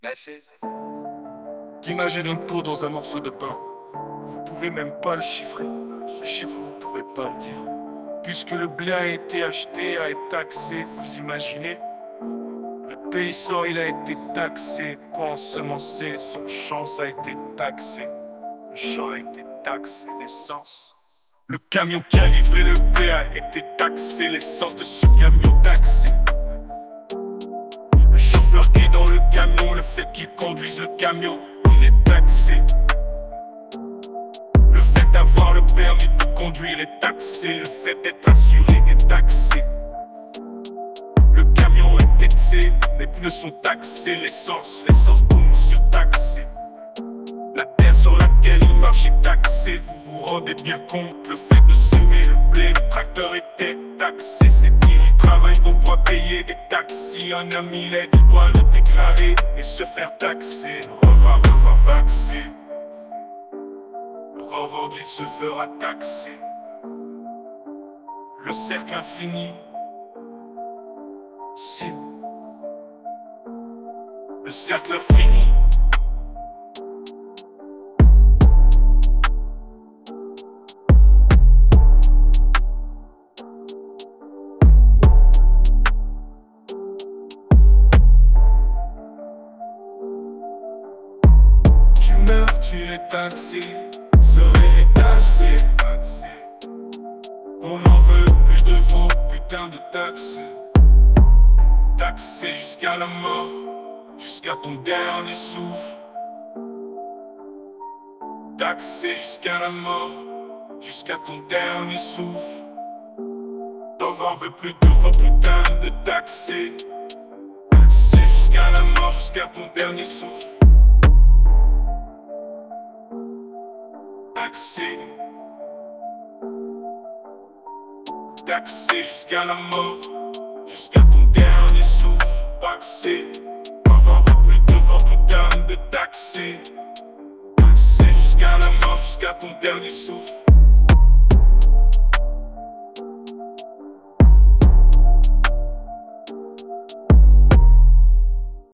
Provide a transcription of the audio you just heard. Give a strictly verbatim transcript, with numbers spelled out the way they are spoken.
Qu'imagine un pot dans un morceau de pain. Vous pouvez même pas le chiffrer. Le chiffre, vous pouvez pas le dire. Puisque le blé a été acheté, a été taxé, vous imaginez? Le paysan, il a été taxé pour ensemencer. Son champ, ça a été taxé. Le champ a été taxé, l'essence. Le camion qui a livré le blé a été taxé. L'essence de ce camion taxé. Le chauffeur qui est dans le camion, le fait qu'il conduise le camion, il est taxé. Le fait d'avoir le permis de conduire est taxé. Le fait d'être assuré est taxé. Le camion est taxé, les pneus sont taxés. L'essence, l'essence boum surtaxée. La terre sur laquelle il marche est taxée. Vous vous rendez bien compte, le fait de semer le blé, le tracteur était taxé. C'est dit, il travaille donc doit payer des taxes. Si un ami l'aide, il doit le déclarer et se faire taxer. Reva, reva, vaxer. Le revendre, il se fera taxer. Le cercle infini, c'est le cercle infini. Tu meurs, tu es taxé, serait taxé. On n'en veut plus de vos putains de taxes. Taxé jusqu'à la mort, jusqu'à ton dernier souffle. Taxé jusqu'à la mort, jusqu'à ton dernier souffle. On n'en veut plus de vos putains de taxés. Taxé jusqu'à la mort, jusqu'à ton dernier souffle. Taxé. Taxé jusqu'à la mort, jusqu'à ton dernier souffle. Taxé, on n'en veut plus de vos putains de taxés. Taxé jusqu'à la mort, jusqu'à ton dernier souffle.